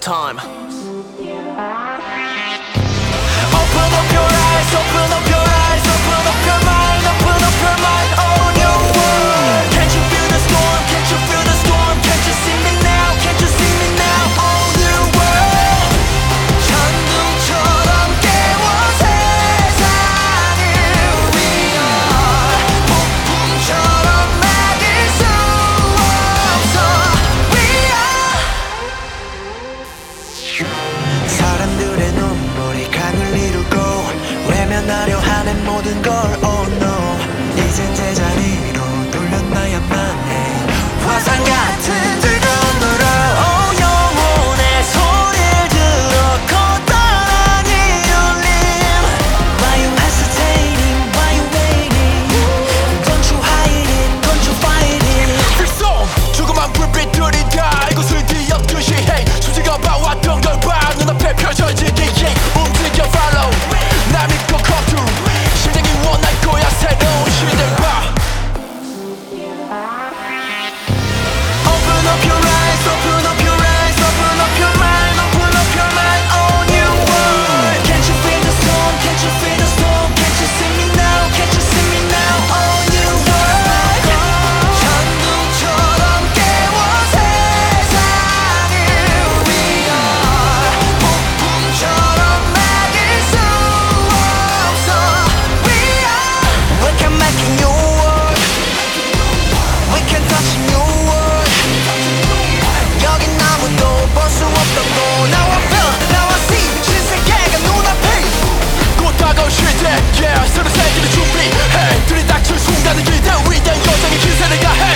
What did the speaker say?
time. Open up your eyes, open up your eyes, open up your mind, open up your mind, oh new world. Can't you feel the storm, can't you feel the storm, can't you see me now, can't you see me now, oh new world. 천둥처럼 깨워 세상을 위어 폭풍처럼 막을 수 없어. We are 사람들의 눈물이 강을 이루고 외면하려 하는 모든 걸 oh no 이젠 제자리로 돌려놔야만 해 화산 같은 뜨거운 너로 oh 영혼의 소리를 들어 커다란 이 울림. Why you hesitating, why you waiting, don't you hide it, don't you fight it. 필송 조그만 불빛들이 다 이곳을 뒤엎듯이 hey 수지가 봐왔던 걸 봐 눈앞에 펼쳐지기에 움직여 follow 나 믿고 come through 심장이 원할 거야 새로운 시대 봐. Open up your eyes, open up your eyes, open up your mind, open up your mind, oh new world. Can't you feel the storm, can't you feel the storm, can't you see me now, can't you see me now, oh new world. 천둥처럼 깨워 세상을 위어 폭풍처럼 막을 수 없어. We can make a new world, we can touch a new world. 여긴 아무도 볼 수 없던 곳. Now I feel, now I see 신세계가 눈앞에. 곧 다가올 시대 yeah 새로운 세계를 준비해 들이닥칠 순간을 기대 위대한 여정의 기세를 가해